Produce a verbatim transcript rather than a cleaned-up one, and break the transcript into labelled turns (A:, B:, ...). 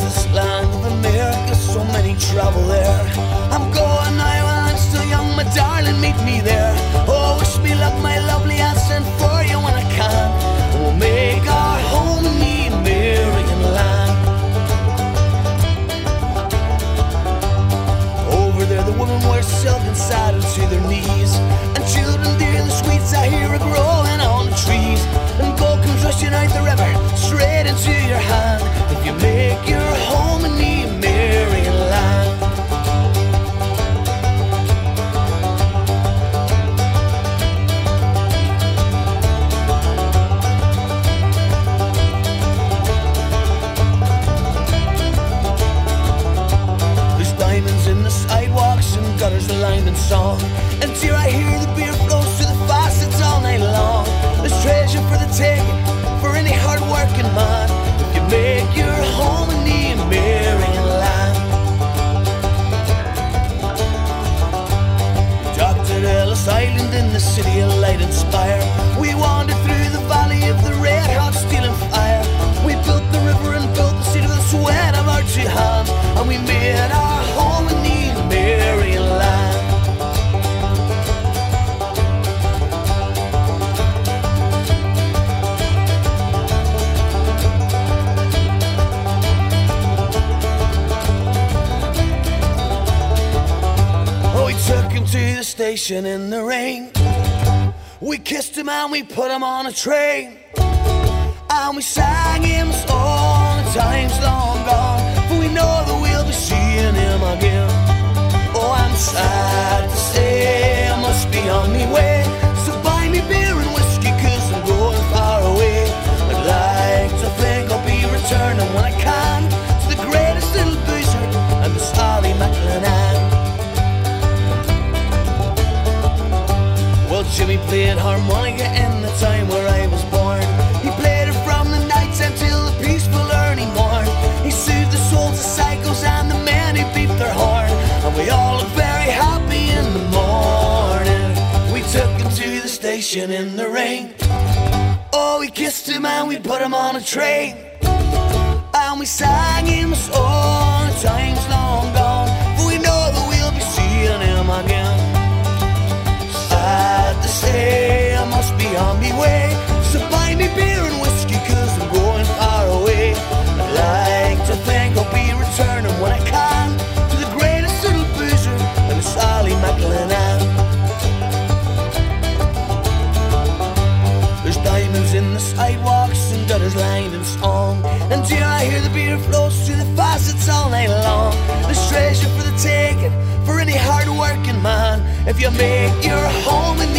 A: this land of America, so many travel there. I'm going now and I'm still young, my darling, meet me there. Oh, wish me luck, my lovely, I'll send for you when I can. And we'll make our home in the American land. Over there the women wear silk and saddles to their knees, and children dear, the sweets I hear are growing on the trees. And gold comes rushing out the river, straight into your hand, if you make your home in the American land. There's diamonds in the sidewalks and gutters lined in song, and here I hear the beer flows through the faucets all night long. There's treasure for the taking for any hard-working man, if you make your home in the American land. Docked at Ellis Island in the city of light and spire, we wandered through the valley of the red-hot steel and fire. We built the river and built the city with the sweat of our two hands, and we made our home in the American land. Took him to the station in the rain. We kissed him and we put him on a train, and we sang him a song of times long gone, for we know that we'll be seeing him again. Oh, I'm sad to say I must be on my way, so buy me beer and whiskey, cause I'm going far away. I'd like to think I'll be returning when I can to the greatest little boozer and the Sally McLennan. Well, Jimmy played harmonica in the time where I was born. He played it from the nights until the peaceful early morn. He soothed the souls of psychos and the men who beat their horn, and we all looked very happy in the morning. We took him to the station in the rain. Oh, we kissed him and we put him on a train, and we sang him a song of times long gone, for we know that we'll be seeing him again. Sad to say I must be on me way, so buy me beer and whiskey, cause I'm going far away. I'd like to think I'll be returning when I can to the greatest little boozer and the Sally McLennan. There's diamonds in the sidewalks and gutters lined in song, and here I hear the beer flows through the faucets all night long. There's treasure for the taking for any hard-working man, if you make your home in